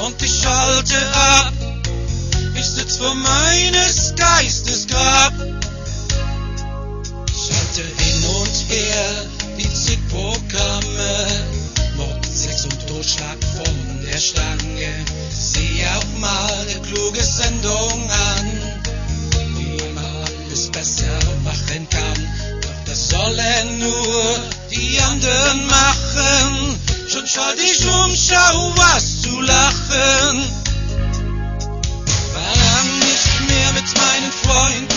und ich schalte ab. Ich sitz vor meines Geistes Grab. Schalte hin und her die zig Programme, Mordsex und Totschlag von der Stange. Sieh auch mal eine kluge Sendung an, wie man alles besser machen kann. Doch das sollen nur die anderen machen. Schon schalt ich um, schau was zu lachen. Verlang nicht mehr mit meinen Freunden